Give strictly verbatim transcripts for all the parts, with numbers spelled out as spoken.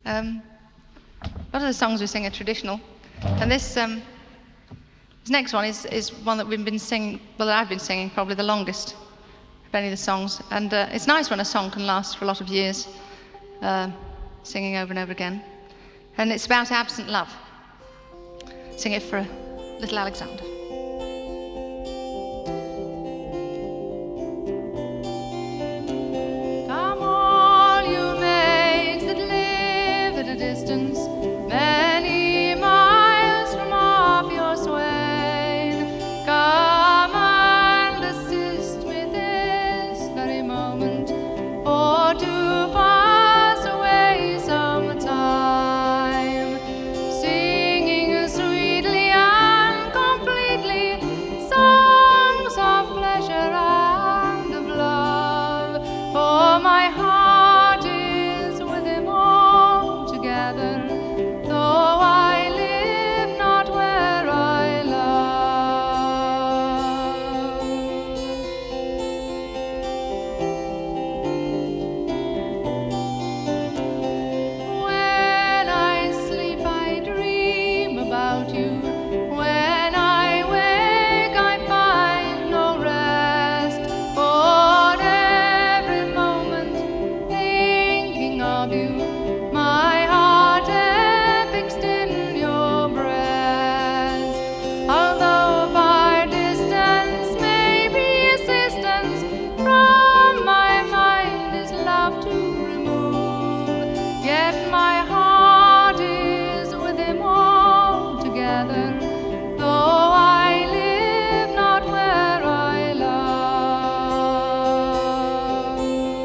Um, a lot of the songs we sing are traditional, and this, um, this next one is, is one that we've been singing, well, that I've been singing probably the longest of any of the songs, and uh, it's nice when a song can last for a lot of years, uh, singing over and over again. And it's about absent love. Sing it for little Alexander. Come all you maids that live at a distance, many miles from off your swain, come and assist me this very moment, for to pass away some time, singing sweetly and completely songs of pleasure and of love, for my heart is with him altogether, though I live not where I love. When I sleep I dream about you, when I wake I find no rest, for every moment thinking of you, my heart is fixed in your breast. Although by distance may be assistance, from my mind is love to remove, yet my heart is with him altogether, though I live not where I love.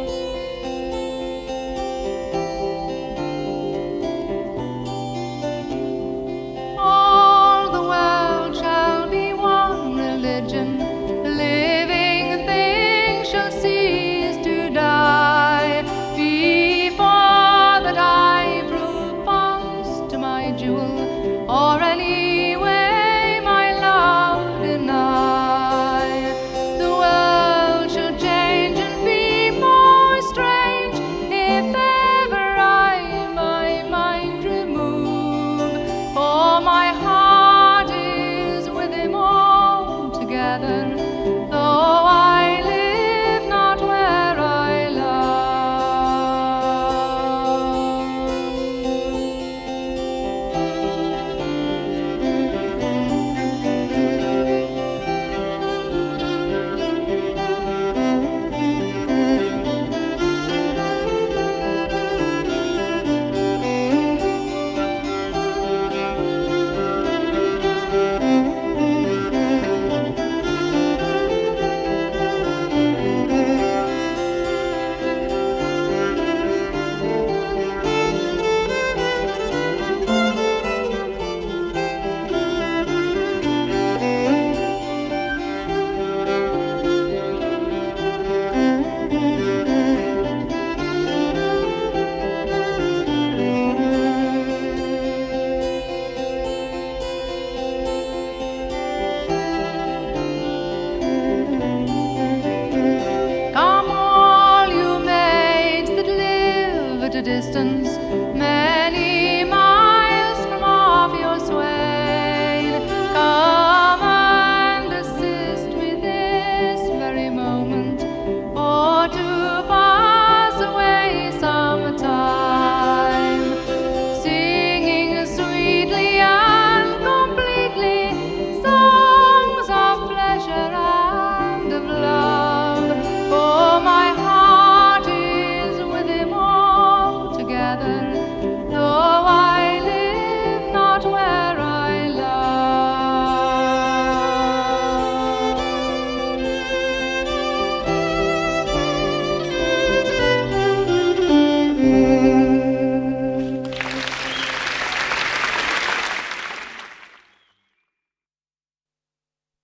All the world shall be one religion, living things shall cease to die, before that I prove false to my jewel, or any way my love deny. The world shall change and be more strange, if ever I my mind remove, for my heart is with him altogether, though I live not where I love. Come all you maids that live at a distance, many